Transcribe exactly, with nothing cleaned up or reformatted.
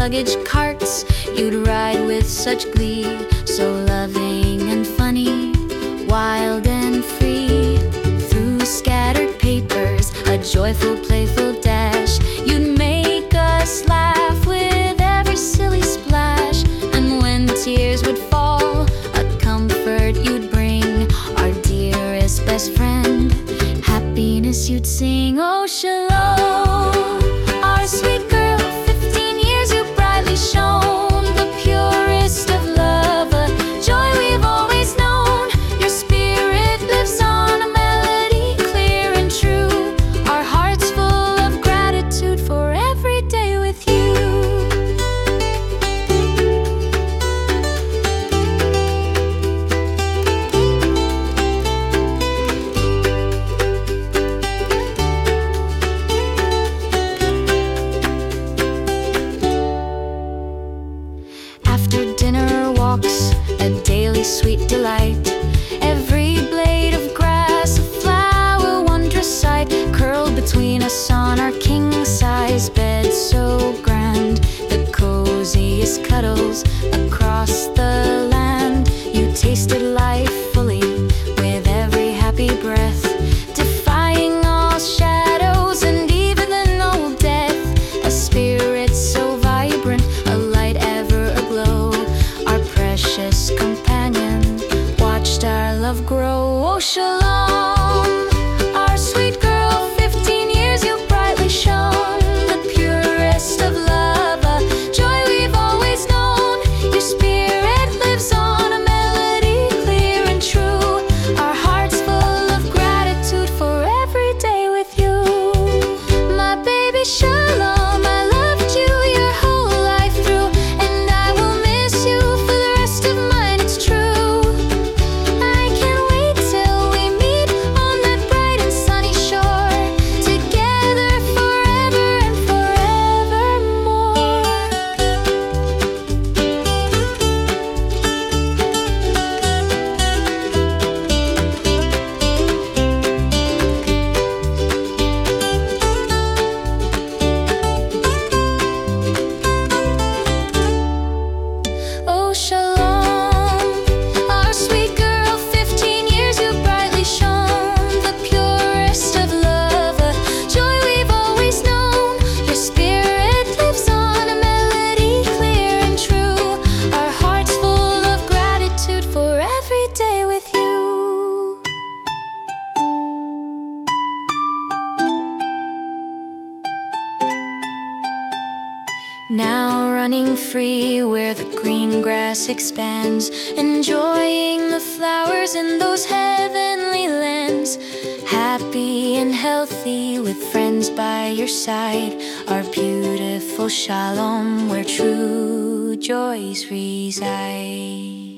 luggage carts you'd ride with such glee, so loving and funny, wild and free. Through scattered papers, a joyful, playful dash, you'd make us laugh with every silly splash. And when tears would fall, a comfort you'd bring, our dearest best friend, happiness you'd sing. Oh, shalom, our sweet girl, fifteen years you brightly shone, the purest of love, a joy we've always known. Your spirit lives on, a melody clear and true, our hearts full of gratitude for every day with you. After dinner walks, a daily sweet delight, every blade of grass a flower, wondrous sight, curled between us on our king-size bed so grand, the coziest cuddles across the land. You tasted life fully with every happy breath, defying all shadows and even an old death. A spirit so vibrant, a light ever aglow, our precious companion watched our love grow. Oh, shalom, our sweet girl, fifteen years you brightly shone, the purest of love, a joy we've always known. Your spirit lives on, a melody clear and true, our hearts full of gratitude for every day with you. My baby Shalom, I loved you your whole life through, and I will miss you for the rest of mine, it's true. I can't wait till we meet on that bright and sunny shore, together forever and forevermore. Oh, shalom, our sweet girl, fifteen years you brightly shone, the purest of love, a joy we've always known. Your spirit lives on, a melody clear and true, our hearts full of gratitude for every day with you. Now running free where the green grass expands, enjoying the flowers in those heavenly lands, happy and healthy with friends by your side, our beautiful Shalom where true joys reside.